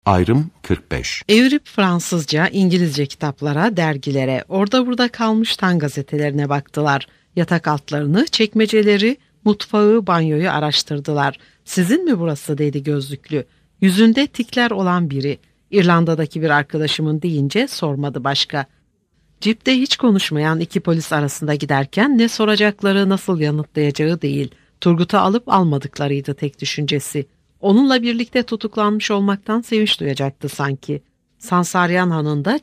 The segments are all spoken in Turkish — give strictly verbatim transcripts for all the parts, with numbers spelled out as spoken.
Ayrım kırk beş. Evirip Fransızca, İngilizce kitaplara, dergilere, orada burada kalmış tan gazetelerine baktılar. Yatak altlarını, çekmeceleri, mutfağı, banyoyu araştırdılar. "Sizin mi burası?" dedi gözlüklü. Yüzünde tikler olan biri. İrlanda'daki bir arkadaşımın deyince sormadı başka. Cipte hiç konuşmayan iki polis arasında giderken ne soracakları, nasıl yanıtlayacağı değil, Turgut'u alıp almadıklarıydı tek düşüncesi. Onunla birlikte tutuklanmış olmaktan sevinç duyacaktı sanki. Sansaryan Hanı'nda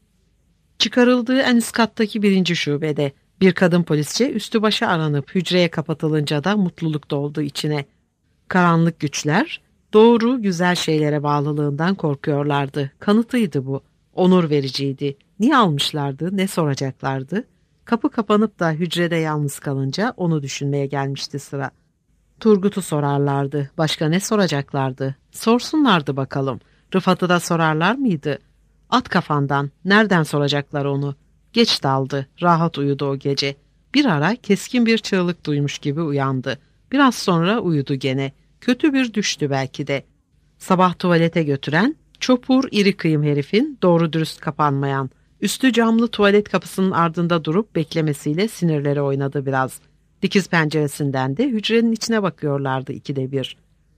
çıkarıldığı en üst kattaki birinci şubede bir kadın polisçe üstü başı aranıp hücreye kapatılınca da mutluluk doldu içine. Karanlık güçler doğru güzel şeylere bağlılığından korkuyorlardı. Kanıtıydı bu. Onur vericiydi. Niye almışlardı, ne soracaklardı? Kapı kapanıp da hücrede yalnız kalınca onu düşünmeye gelmişti sıra. Turgut'u sorarlardı. Başka ne soracaklardı? Sorsunlardı bakalım. Rıfat'ı da sorarlar mıydı? At kafandan. Nereden soracaklar onu? Geç daldı. Rahat uyudu o gece. Bir ara keskin bir çığlık duymuş gibi uyandı. Biraz sonra uyudu gene. Kötü bir düştü belki de. Sabah tuvalete götüren, çopur iri kıyım herifin doğru dürüst kapanmayan, üstü camlı tuvalet kapısının ardında durup beklemesiyle sinirleri oynadı biraz. Dikiz penceresinden de hücrenin içine bakıyorlardı ikide bir.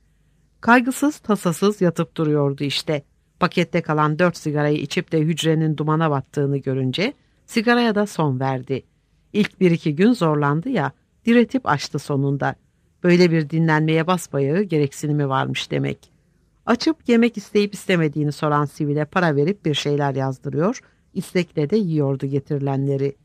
Kaygısız tasasız yatıp duruyordu işte. Pakette kalan dört sigarayı içip de hücrenin dumana battığını görünce sigaraya da son verdi. İlk bir iki gün zorlandı ya, diretip açtı sonunda. Böyle bir dinlenmeye basbayağı gereksinimi varmış demek. Açıp yemek isteyip istemediğini soran sivile para verip bir şeyler yazdırıyor, istekle de yiyordu getirilenleri.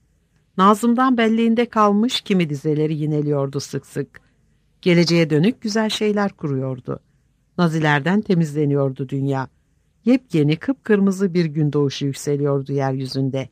Nazım'dan belleğinde kalmış kimi dizeleri yineliyordu sık sık. Geleceğe dönük güzel şeyler kuruyordu. Nazilerden temizleniyordu dünya. Yepyeni kıpkırmızı bir gün doğuşu yükseliyordu yeryüzünde.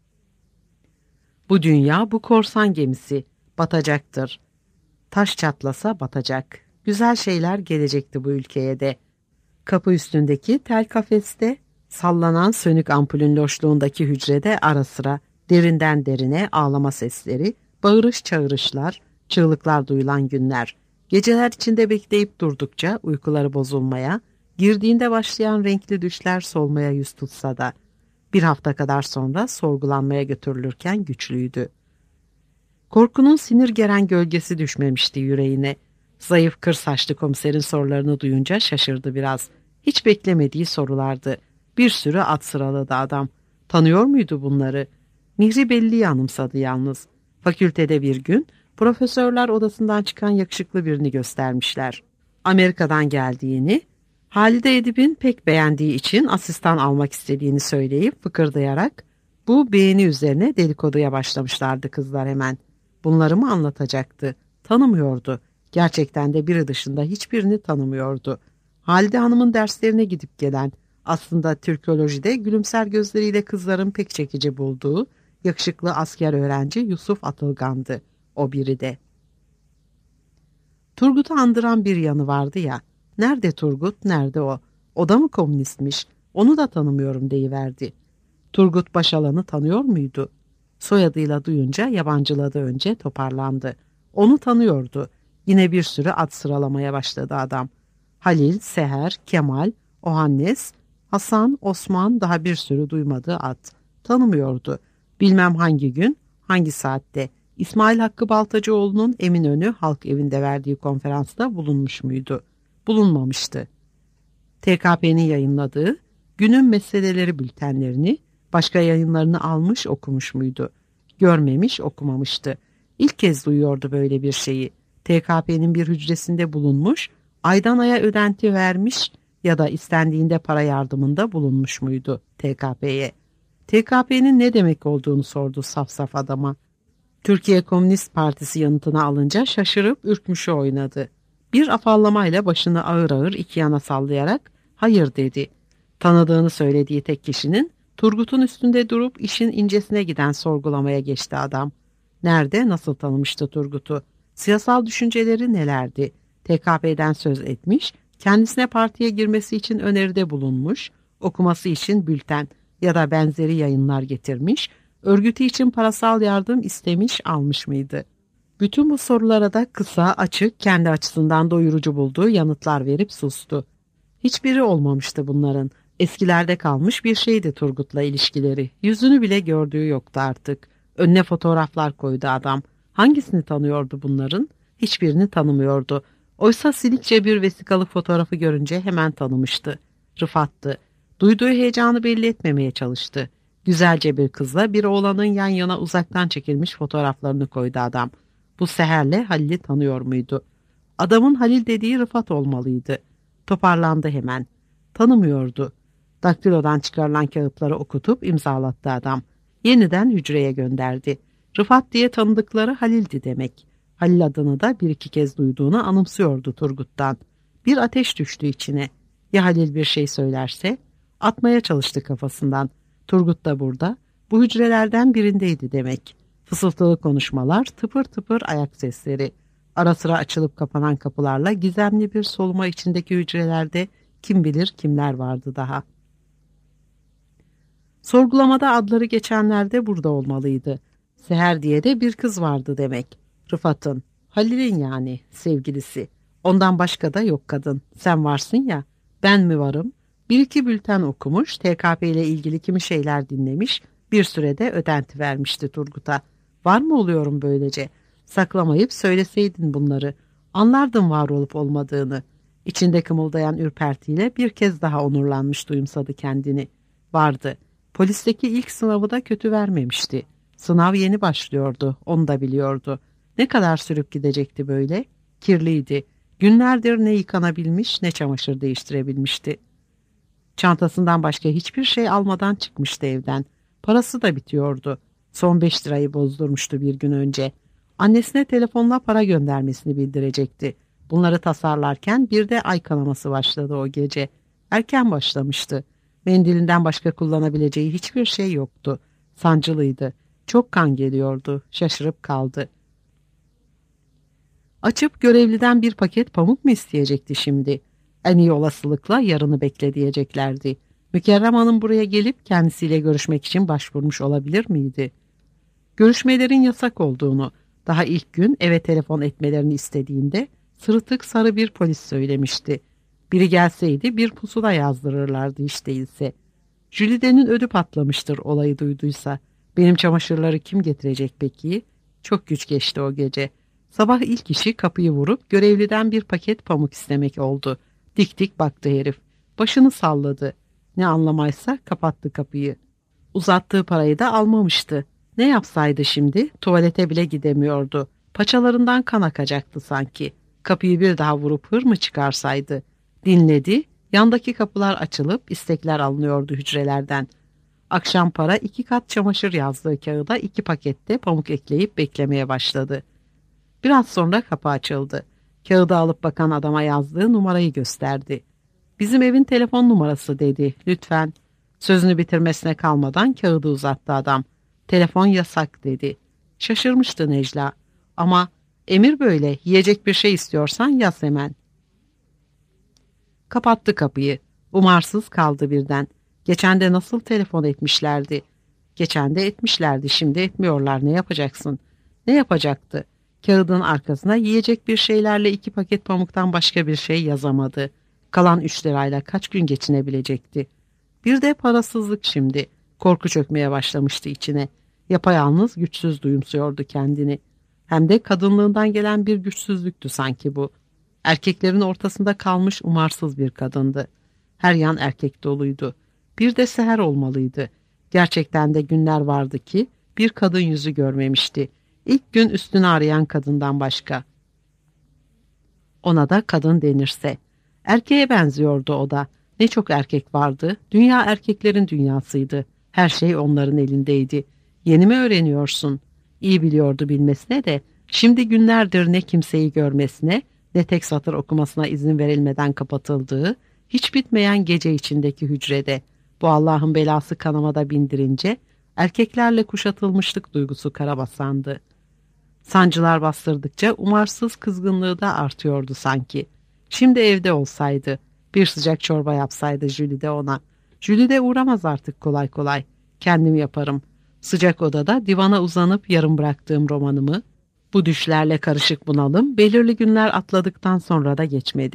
Bu dünya, bu korsan gemisi batacaktır. Taş çatlasa batacak. Güzel şeyler gelecekti bu ülkeye de. Kapı üstündeki tel kafeste, sallanan sönük ampulün loşluğundaki hücrede ara sıra derinden derine ağlama sesleri, bağırış çağırışlar, çığlıklar duyulan günler. Geceler içinde bekleyip durdukça uykuları bozulmaya, girdiğinde başlayan renkli düşler solmaya yüz tutsa da, bir hafta kadar sonra sorgulanmaya götürülürken güçlüydü. Korkunun sinir geren gölgesi düşmemişti yüreğine. Zayıf kır saçlı komiserin sorularını duyunca şaşırdı biraz. Hiç beklemediği sorulardı. Bir sürü at sıraladı adam. Tanıyor muydu bunları? Mihri Belli'yi anımsadı yalnız. Fakültede bir gün profesörler odasından çıkan yakışıklı birini göstermişler. Amerika'dan geldiğini, Halide Edip'in pek beğendiği için asistan almak istediğini söyleyip fıkırdayarak bu beğeni üzerine dedikoduya başlamışlardı kızlar hemen. Bunları mı anlatacaktı? Tanımıyordu. Gerçekten de biri dışında hiçbirini tanımıyordu. Halide Hanım'ın derslerine gidip gelen, aslında Türkolojide gülümser gözleriyle kızların pek çekici bulduğu yakışıklı asker öğrenci Yusuf Atılgan'dı. O biri de. Turgut'u andıran bir yanı vardı ya. Nerede Turgut, nerede o? O da mı komünistmiş? Onu da tanımıyorum deyiverdi. Turgut Başalan'ı tanıyor muydu? Soyadıyla duyunca yabancıladı önce, toparlandı. Onu tanıyordu. Yine bir sürü ad sıralamaya başladı adam. Halil, Seher, Kemal, Ohannes, Hasan, Osman, daha bir sürü duymadığı ad. Tanımıyordu. Bilmem hangi gün, hangi saatte. İsmail Hakkı Baltacıoğlu'nun Eminönü Halk Evi'nde verdiği konferansta bulunmuş muydu? Bulunmamıştı. T K P'nin yayınladığı Günün Meseleleri bültenlerini, başka yayınlarını almış okumuş muydu? Görmemiş, okumamıştı. İlk kez duyuyordu böyle bir şeyi. T K P'nin bir hücresinde bulunmuş, aydan aya ödenti vermiş ya da istendiğinde para yardımında bulunmuş muydu T K P'ye? T K P'nin ne demek olduğunu sordu saf saf adama. Türkiye Komünist Partisi yanıtını alınca şaşırıp ürkmüşü oynadı. Bir afallamayla başını ağır ağır iki yana sallayarak hayır dedi. Tanıdığını söylediği tek kişinin Turgut'un üstünde durup işin incesine giden sorgulamaya geçti adam. Nerede, nasıl tanımıştı Turgut'u? Siyasal düşünceleri nelerdi? T K P'den söz etmiş, kendisine partiye girmesi için öneride bulunmuş, okuması için bülten ya da benzeri yayınlar getirmiş, örgütü için parasal yardım istemiş, almış mıydı? Bütün bu sorulara da kısa, açık, kendi açısından doyurucu bulduğu yanıtlar verip sustu. Hiçbiri olmamıştı bunların. Eskilerde kalmış bir şeydi Turgut'la ilişkileri. Yüzünü bile gördüğü yoktu artık. Önüne fotoğraflar koydu adam. Hangisini tanıyordu bunların? Hiçbirini tanımıyordu. Oysa silikçe bir vesikalı fotoğrafı görünce hemen tanımıştı. Rıfat'tı. Duyduğu heyecanı belli etmemeye çalıştı. Güzelce bir kızla bir oğlanın yan yana uzaktan çekilmiş fotoğraflarını koydu adam. Bu Seher'le Halil'i tanıyor muydu? Adamın Halil dediği Rıfat olmalıydı. Toparlandı hemen. Tanımıyordu. Daktilodan çıkarılan kağıtları okutup imzalattı adam. Yeniden hücreye gönderdi. Rıfat diye tanıdıkları Halil'di demek. Halil adını da bir iki kez duyduğunu anımsıyordu Turgut'tan. Bir ateş düştü içine. Ya Halil bir şey söylerse? Atmaya çalıştı kafasından. Turgut da burada. Bu hücrelerden birindeydi demek. Fısıltılı konuşmalar, tıpır tıpır ayak sesleri. Ara sıra açılıp kapanan kapılarla gizemli bir soluma içindeki hücrelerde kim bilir kimler vardı daha. Sorgulamada adları geçenler de burada olmalıydı. Seher diye de bir kız vardı demek. Rıfat'ın, Halil'in yani sevgilisi. Ondan başka da yok kadın. Sen varsın ya, ben mi varım? Bir iki bülten okumuş, T K P ile ilgili kimi şeyler dinlemiş, bir sürede ödenti vermişti Turgut'a. Var mı oluyorum böylece? Saklamayıp söyleseydin bunları. Anlardın var olup olmadığını. İçinde kımıldayan ürpertiyle bir kez daha onurlanmış duyumsadı kendini. Vardı. Polisteki ilk sınavı da kötü vermemişti. Sınav yeni başlıyordu, onu da biliyordu. Ne kadar sürüp gidecekti böyle? Kirliydi. Günlerdir ne yıkanabilmiş ne çamaşır değiştirebilmişti. Çantasından başka hiçbir şey almadan çıkmıştı evden. Parası da bitiyordu. Son beş lirayı bozdurmuştu bir gün önce. Annesine telefonla para göndermesini bildirecekti. Bunları tasarlarken bir de ay kanaması başladı o gece. Erken başlamıştı. Mendilinden başka kullanabileceği hiçbir şey yoktu. Sancılıydı. Çok kan geliyordu. Şaşırıp kaldı. Açıp görevliden bir paket pamuk mu isteyecekti şimdi? En iyi olasılıkla yarını bekle diyeceklerdi. Mükerrem Hanım buraya gelip kendisiyle görüşmek için başvurmuş olabilir miydi? Görüşmelerin yasak olduğunu, daha ilk gün eve telefon etmelerini istediğinde sırıtık sarı bir polis söylemişti. Biri gelseydi bir pusula yazdırırlardı hiç değilse. Jülide'nin ödü patlamıştır olayı duyduysa. Benim çamaşırları kim getirecek peki? Çok güç geçti o gece. Sabah ilk işi kapıyı vurup görevliden bir paket pamuk istemek oldu. Dik dik baktı herif. Başını salladı. Ne anlamaysa kapattı kapıyı. Uzattığı parayı da almamıştı. Ne yapsaydı şimdi? Tuvalete bile gidemiyordu. Paçalarından kan akacaktı sanki. Kapıyı bir daha vurup hır mı çıkarsaydı? Dinledi. Yandaki kapılar açılıp istekler alınıyordu hücrelerden. Akşam para iki kat çamaşır yazdığı kağıda iki pakette pamuk ekleyip beklemeye başladı. Biraz sonra kapı açıldı. Kağıdı alıp bakan adama yazdığı numarayı gösterdi. Bizim evin telefon numarası dedi. Lütfen. Sözünü bitirmesine kalmadan kağıdı uzattı adam. Telefon yasak dedi. Şaşırmıştı Necla. Ama emir böyle. Yiyecek bir şey istiyorsan yaz hemen. Kapattı kapıyı. Umarsız kaldı birden. Geçen de nasıl telefon etmişlerdi? Geçen de etmişlerdi. Şimdi etmiyorlar. Ne yapacaksın? Ne yapacaktı? Kağıdın arkasına yiyecek bir şeylerle iki paket pamuktan başka bir şey yazamadı. Kalan üç lirayla kaç gün geçinebilecekti? Bir de parasızlık şimdi. Korku çökmeye başlamıştı içine. Yapayalnız güçsüz duyumsuyordu kendini. Hem de kadınlığından gelen bir güçsüzlüktü sanki bu. Erkeklerin ortasında kalmış umarsız bir kadındı. Her yan erkek doluydu. Bir de Seher olmalıydı. Gerçekten de günler vardı ki bir kadın yüzü görmemişti. İlk gün üstünü arayan kadından başka. Ona da kadın denirse. Erkeğe benziyordu o da. Ne çok erkek vardı. Dünya erkeklerin dünyasıydı. Her şey onların elindeydi. Yeni mi öğreniyorsun? İyi biliyordu bilmesine de. Şimdi günlerdir ne kimseyi görmesine, ne tek satır okumasına izin verilmeden kapatıldığı, hiç bitmeyen gece içindeki hücrede, bu Allah'ın belası kanamada bindirince, erkeklerle kuşatılmışlık duygusu karabasandı. Sancılar bastırdıkça umarsız kızgınlığı da artıyordu sanki. Şimdi evde olsaydı, bir sıcak çorba yapsaydı Jülide ona. Jülide uğramaz artık kolay kolay. Kendim yaparım. Sıcak odada divana uzanıp yarım bıraktığım romanımı, bu düşlerle karışık bunalım belirli günler atladıktan sonra da geçmedi.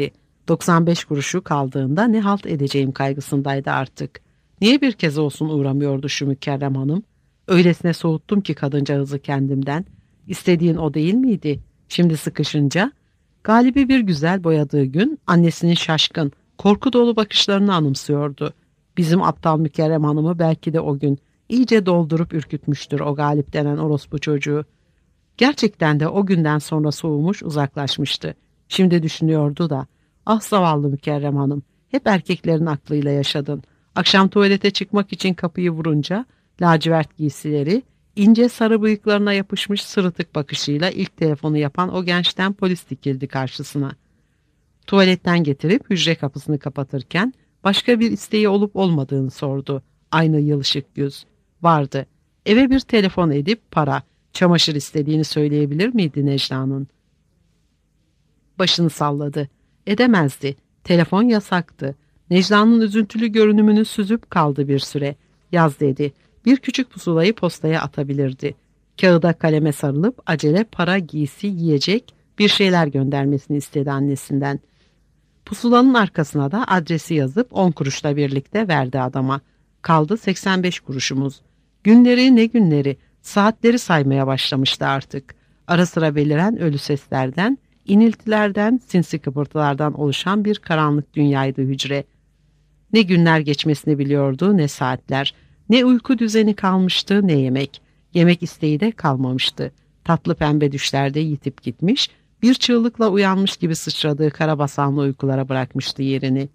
doksan beş kuruşu kaldığında ne halt edeceğim kaygısındaydı artık. Niye bir kez olsun uğramıyordu şu Mükerrem Hanım? Öylesine soğuttum ki kadıncağızı kendimden. İstediğin o değil miydi? Şimdi sıkışınca, Galip'i bir güzel boyadığı gün annesinin şaşkın, korku dolu bakışlarını anımsıyordu. Bizim aptal Mükerrem Hanım'ı belki de o gün iyice doldurup ürkütmüştür o Galip denen orospu çocuğu. Gerçekten de o günden sonra soğumuş, uzaklaşmıştı. Şimdi düşünüyordu da, ah zavallı Mükerrem Hanım, hep erkeklerin aklıyla yaşadın. Akşam tuvalete çıkmak için kapıyı vurunca, lacivert giysileri, ince sarı bıyıklarına yapışmış sırıtık bakışıyla ilk telefonu yapan o gençten polis dikildi karşısına. Tuvaletten getirip hücre kapısını kapatırken başka bir isteği olup olmadığını sordu. Aynı yılışık yüz. Vardı. Eve bir telefon edip para, çamaşır istediğini söyleyebilir miydi Necla'nın? Başını salladı. Edemezdi. Telefon yasaktı. Necla'nın üzüntülü görünümünü süzüp kaldı bir süre. Yaz dedi. Bir küçük pusulayı postaya atabilirdi. Kağıda kaleme sarılıp acele para, giysi, yiyecek bir şeyler göndermesini istedi annesinden. Pusulanın arkasına da adresi yazıp on kuruşla birlikte verdi adama. Kaldı seksen beş kuruşumuz. Günleri ne günleri, saatleri saymaya başlamıştı artık. Ara sıra beliren ölü seslerden, iniltilerden, sinsi kıpırtılardan oluşan bir karanlık dünyaydı hücre. Ne günler geçmesini biliyordu, ne saatler. Ne uyku düzeni kalmıştı, ne yemek. Yemek isteği de kalmamıştı. Tatlı pembe düşlerde yitip gitmiş, bir çığlıkla uyanmış gibi sıçradığı karabasanlı uykulara bırakmıştı yerini.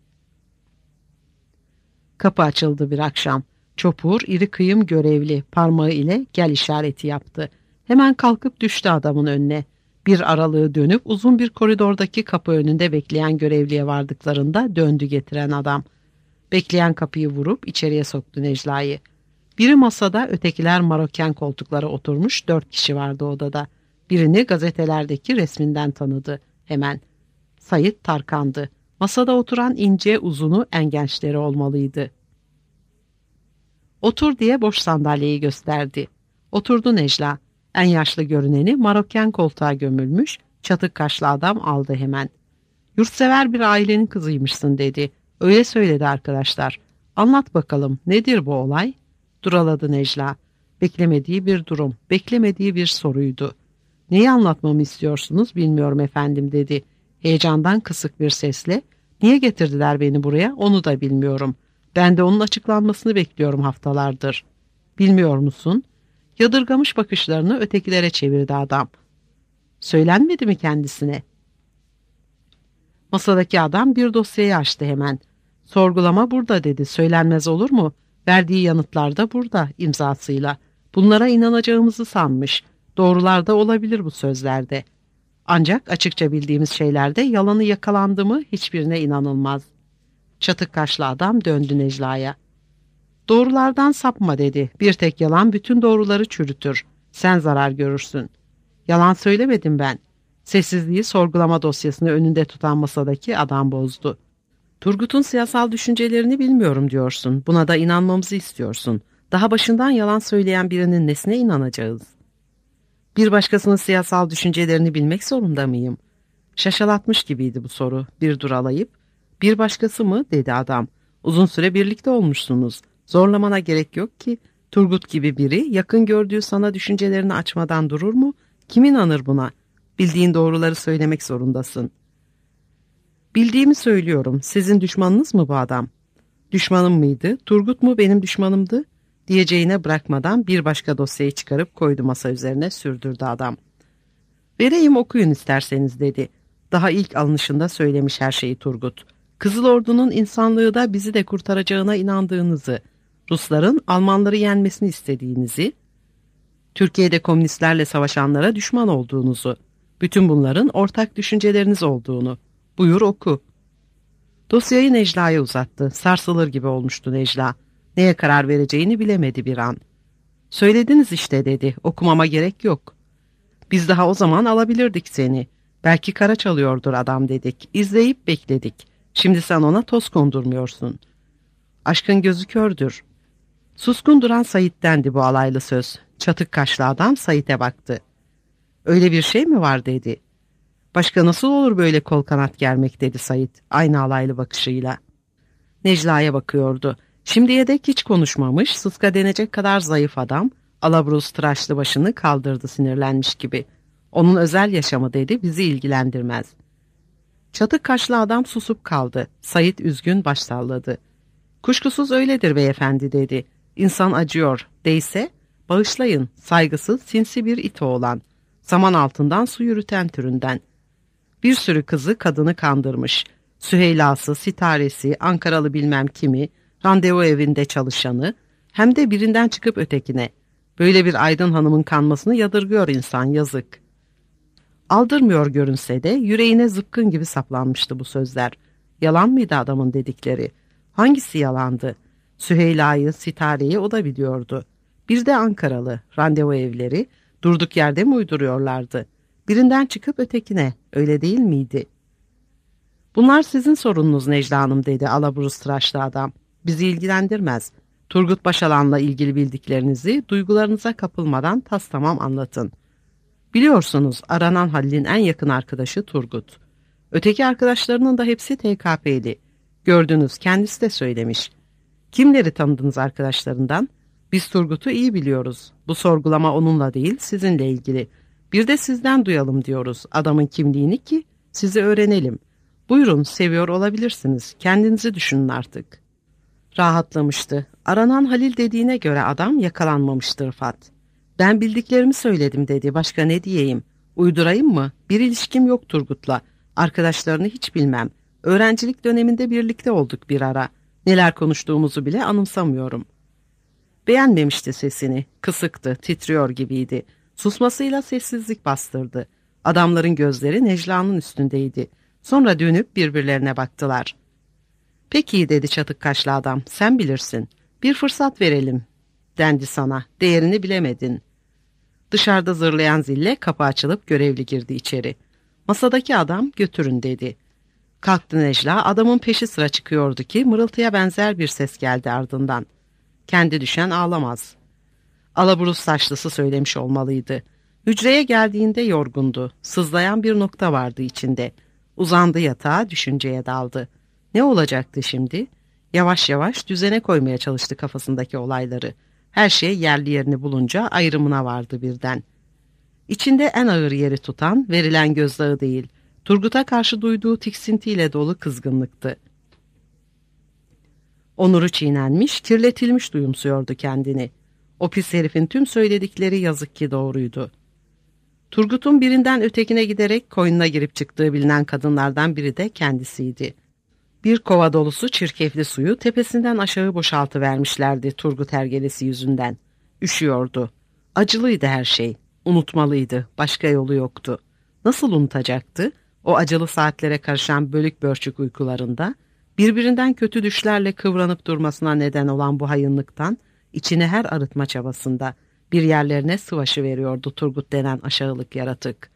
Kapı açıldı bir akşam. Çopur, iri kıyım görevli, parmağı ile gel işareti yaptı. Hemen kalkıp düştü adamın önüne. Bir aralığı dönüp uzun bir koridordaki kapı önünde bekleyen görevliye vardıklarında döndü getiren adam. Bekleyen kapıyı vurup içeriye soktu Necla'yı. Biri masada, ötekiler maroken koltuklara oturmuş, dört kişi vardı odada. Birini gazetelerdeki resminden tanıdı hemen. Sayit Tarkan'dı. Masada oturan ince, uzunu en gençleri olmalıydı. Otur diye boş sandalyeyi gösterdi. Oturdu Necla. En yaşlı görüneni maroken koltuğa gömülmüş, çatık kaşlı adam aldı hemen. Yurtsever bir ailenin kızıymışsın dedi. Öyle söyledi arkadaşlar. Anlat bakalım, nedir bu olay? Duraladı Necla. Beklemediği bir durum, beklemediği bir soruydu. Neyi anlatmamı istiyorsunuz bilmiyorum efendim dedi. Heyecandan kısık bir sesle. Niye getirdiler beni buraya onu da bilmiyorum. Ben de onun açıklanmasını bekliyorum haftalardır. Bilmiyor musun? Yadırgamış bakışlarını ötekilere çevirdi adam. Söylenmedi mi kendisine? Masadaki adam bir dosyayı açtı hemen. Sorgulama burada dedi. Söylenmez olur mu? Verdiği yanıtlar da burada imzasıyla. Bunlara inanacağımızı sanmış. Doğrular da olabilir bu sözlerde. Ancak açıkça bildiğimiz şeylerde yalanı yakalandı mı hiçbirine inanılmaz. Çatık kaşlı adam döndü Necla'ya. Doğrulardan sapma dedi. Bir tek yalan bütün doğruları çürütür. Sen zarar görürsün. Yalan söylemedim ben. Sessizliği sorgulama dosyasını önünde tutan masadaki adam bozdu. Turgut'un siyasal düşüncelerini bilmiyorum diyorsun. Buna da inanmamızı istiyorsun. Daha başından yalan söyleyen birinin nesine inanacağız? Bir başkasının siyasal düşüncelerini bilmek zorunda mıyım? Şaşalatmış gibiydi bu soru. Bir duralayıp, bir başkası mı dedi adam. Uzun süre birlikte olmuşsunuz. Zorlamana gerek yok ki. Turgut gibi biri yakın gördüğü sana düşüncelerini açmadan durur mu? Kim inanır buna? Bildiğin doğruları söylemek zorundasın. Bildiğimi söylüyorum. Sizin düşmanınız mı bu adam? Düşmanım mıydı? Turgut mu benim düşmanımdı? Diyeceğine bırakmadan bir başka dosyayı çıkarıp koydu masa üzerine sürdürdü adam. Vereyim okuyun isterseniz dedi. Daha ilk alınışında söylemiş her şeyi Turgut. Kızıl Ordu'nun insanlığı da bizi de kurtaracağına inandığınızı, Rusların Almanları yenmesini istediğinizi, Türkiye'de komünistlerle savaşanlara düşman olduğunuzu, bütün bunların ortak düşünceleriniz olduğunu. Buyur oku. Dosyayı Necla'ya uzattı. Sarsılır gibi olmuştu Necla. Neye karar vereceğini bilemedi bir an. Söylediniz işte dedi. Okumama gerek yok. Biz daha o zaman alabilirdik seni. Belki kara çalıyordur adam dedik. İzleyip bekledik. Şimdi sen ona toz kondurmuyorsun. Aşkın gözü kördür. Suskun duran Sait'tendi bu alaylı söz. Çatık kaşlı adam Sait'e baktı. Öyle bir şey mi var dedi. Başka nasıl olur böyle kol kanat germek, dedi Sait aynı alaylı bakışıyla. Necla'ya bakıyordu. Şimdiye dek hiç konuşmamış, sıska denecek kadar zayıf adam, alabruz tıraşlı başını kaldırdı sinirlenmiş gibi. Onun özel yaşamı, dedi, bizi ilgilendirmez. Çatık kaşlı adam susup kaldı. Sait üzgün baş salladı. Kuşkusuz öyledir beyefendi, dedi. İnsan acıyor, değse bağışlayın, saygısız sinsi bir it oğlan. Saman altından su yürüten türünden. Bir sürü kızı kadını kandırmış. Süheylası, sitaresi, Ankaralı bilmem kimi, randevu evinde çalışanı, hem de birinden çıkıp ötekine. Böyle bir aydın hanımın kanmasını yadırgıyor insan, yazık. Aldırmıyor görünse de yüreğine zıpkın gibi saplanmıştı bu sözler. Yalan mıydı adamın dedikleri? Hangisi yalandı? Süheyla'yı, sitareyi o da biliyordu. Bir de Ankaralı, randevu evleri, durduk yerde mi uyduruyorlardı? Birinden çıkıp ötekine, öyle değil miydi? Bunlar sizin sorununuz Necla Hanım, dedi alaburuz tıraşlı adam. Bizi ilgilendirmez. Turgut Başalan'la ilgili bildiklerinizi duygularınıza kapılmadan tas tamam anlatın. Biliyorsunuz aranan Halil'in en yakın arkadaşı Turgut. Öteki arkadaşlarının da hepsi T K P'li. Gördünüz, kendisi de söylemiş. Kimleri tanıdınız arkadaşlarından? Biz Turgut'u iyi biliyoruz. Bu sorgulama onunla değil, sizinle ilgili. Bir de sizden duyalım diyoruz adamın kimliğini ki sizi öğrenelim. Buyurun, seviyor olabilirsiniz. Kendinizi düşünün artık. Rahatlamıştı. Aranan Halil dediğine göre adam yakalanmamıştı Rıfat. Ben bildiklerimi söyledim, dedi. Başka ne diyeyim? Uydurayım mı? Bir ilişkim yok Turgut'la. Arkadaşlarını hiç bilmem. Öğrencilik döneminde birlikte olduk bir ara. Neler konuştuğumuzu bile anımsamıyorum. Beğenmemişti sesini. Kısıktı, titriyor gibiydi. Susmasıyla sessizlik bastırdı. Adamların gözleri Necla'nın üstündeydi. Sonra dönüp birbirlerine baktılar. Peki, dedi çatık kaşlı adam, sen bilirsin. Bir fırsat verelim, dendi sana. Değerini bilemedin. Dışarıda zırlayan zille kapı açılıp görevli girdi içeri. Masadaki adam götürün, dedi. Kalktı Necla, adamın peşi sıra çıkıyordu ki mırıltıya benzer bir ses geldi ardından. Kendi düşen ağlamaz. Alaburuz saçlısı söylemiş olmalıydı. Hücreye geldiğinde yorgundu. Sızlayan bir nokta vardı içinde. Uzandı yatağa, düşünceye daldı. Ne olacaktı şimdi? Yavaş yavaş düzene koymaya çalıştı kafasındaki olayları. Her şey yerli yerini bulunca ayrımına vardı birden. İçinde en ağır yeri tutan verilen gözdağı değil, Turgut'a karşı duyduğu tiksintiyle dolu kızgınlıktı. Onuru çiğnenmiş, kirletilmiş duyumsuyordu kendini. O pis herifin tüm söyledikleri yazık ki doğruydu. Turgut'un birinden ötekine giderek koynuna girip çıktığı bilinen kadınlardan biri de kendisiydi. Bir kova dolusu çirkefli suyu tepesinden aşağı boşaltıvermişlerdi Turgut hergelesi yüzünden. Üşüyordu. Acılıydı her şey. Unutmalıydı. Başka yolu yoktu. Nasıl unutacaktı? O acılı saatlere karışan bölük börçük uykularında, birbirinden kötü düşlerle kıvranıp durmasına neden olan bu hayınlıktan, içine her arıtma çabasında bir yerlerine sıvaşı veriyordu Turgut denen aşağılık yaratık.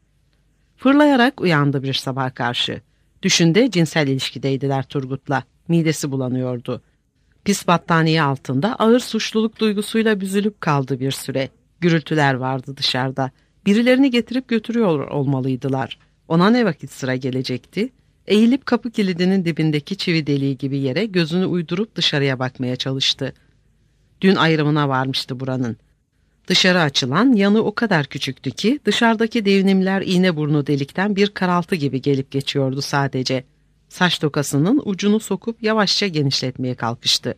Fırlayarak uyandı bir sabah karşı. Düşünde cinsel ilişkideydiler Turgut'la. Midesi bulanıyordu. Pis battaniye altında ağır suçluluk duygusuyla büzülüp kaldı bir süre. Gürültüler vardı dışarıda. Birilerini getirip götürüyor olmalıydılar. Ona ne vakit sıra gelecekti? Eğilip kapı kilidinin dibindeki çivi deliği gibi yere gözünü uydurup dışarıya bakmaya çalıştı. Dün ayrımına varmıştı buranın. Dışarı açılan yanı o kadar küçüktü ki dışarıdaki devinimler iğneburnu delikten bir karaltı gibi gelip geçiyordu sadece. Saç tokasının ucunu sokup yavaşça genişletmeye kalkıştı.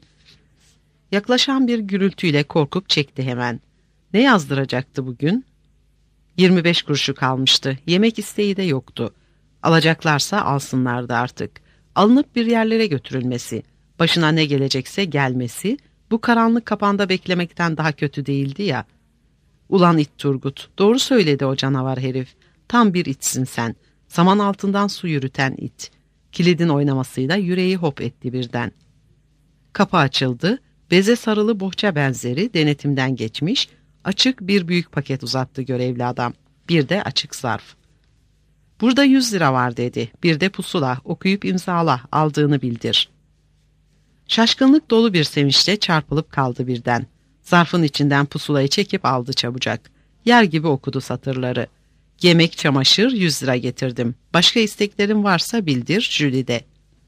Yaklaşan bir gürültüyle korkup çekti hemen. Ne yazdıracaktı bugün? yirmi beş kuruşu kalmıştı. Yemek isteği de yoktu. Alacaklarsa alsınlardı artık. Alınıp bir yerlere götürülmesi, başına ne gelecekse gelmesi, bu karanlık kapanda beklemekten daha kötü değildi ya. Ulan it Turgut, doğru söyledi o canavar herif. Tam bir itsin sen. Saman altından su yürüten it. Kilidin oynamasıyla yüreği hop etti birden. Kapı açıldı. Beze sarılı bohça benzeri denetimden geçmiş, açık bir büyük paket uzattı görevli adam. Bir de açık zarf. Burada yüz lira var, dedi. Bir de pusula, okuyup imzala, aldığını bildir. Şaşkınlık dolu bir sevinçle çarpılıp kaldı birden. Zarfın içinden pusulayı çekip aldı çabucak. Yer gibi okudu satırları. Yemek, çamaşır, yüz lira getirdim. Başka isteklerin varsa bildir, Jülide.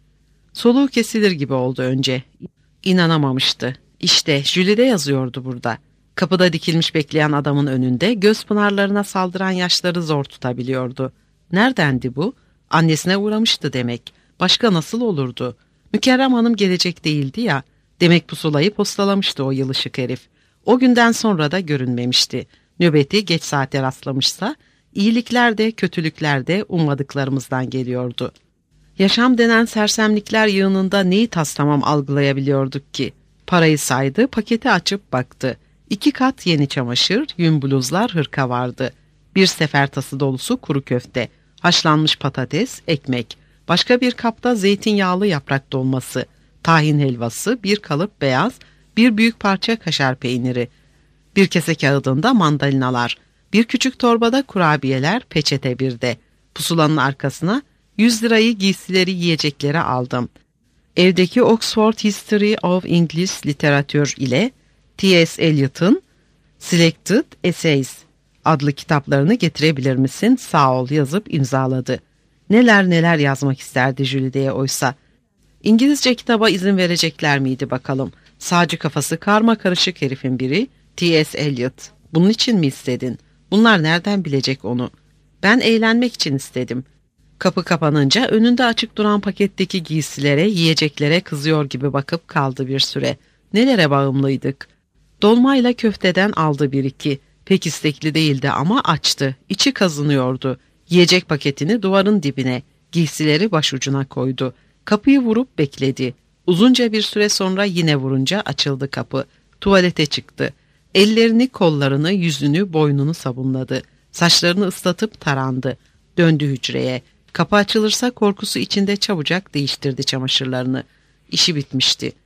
Soluğu kesilir gibi oldu önce. İnanamamıştı. İşte Jülide yazıyordu burada. Kapıda dikilmiş bekleyen adamın önünde göz pınarlarına saldıran yaşları zor tutabiliyordu. Neredendi bu? Annesine uğramıştı demek. Başka nasıl olurdu? Mükerrem Hanım gelecek değildi ya. Demek pusulayı postalamıştı o yılışık herif. O günden sonra da görünmemişti. Nöbeti geç saate rastlamışsa, iyilikler de kötülükler de ummadıklarımızdan geliyordu. Yaşam denen sersemlikler yığınında neyi taslamam algılayabiliyorduk ki? Parayı saydı, paketi açıp baktı. İki kat yeni çamaşır, yün bluzlar, hırka vardı. Bir sefer tası dolusu kuru köfte, haşlanmış patates, ekmek. Başka bir kapta zeytinyağlı yaprak dolması, tahin helvası, bir kalıp beyaz, bir büyük parça kaşar peyniri. Bir kese kağıdında mandalinalar, bir küçük torbada kurabiyeler, peçete bir de. Pusulanın arkasına yüz lirayı giysileri yiyeceklere aldım. Evdeki Oxford History of English Literature ile T S Eliot'ın Selected Essays adlı kitaplarını getirebilir misin? Sağ ol yazıp imzaladı. Neler neler yazmak isterdi Jülide'ye oysa. İngilizce kitaba izin verecekler miydi bakalım? Sağcı kafası karma karışık herifin biri T S Eliot. Bunun için mi istedin? Bunlar nereden bilecek onu? Ben eğlenmek için istedim. Kapı kapanınca önünde açık duran paketteki giysilere, yiyeceklere kızıyor gibi bakıp kaldı bir süre. Nelere bağımlıydık? Dolmayla köfteden aldı bir iki. Pek istekli değildi ama açtı. İçi kazınıyordu. Yiyecek paketini duvarın dibine, giysileri başucuna koydu. Kapıyı vurup bekledi. Uzunca bir süre sonra yine vurunca açıldı kapı. Tuvalete çıktı. Ellerini, kollarını, yüzünü, boynunu sabunladı. Saçlarını ıslatıp tarandı. Döndü hücreye. Kapı açılırsa korkusu içinde çabucak değiştirdi çamaşırlarını. İşi bitmişti.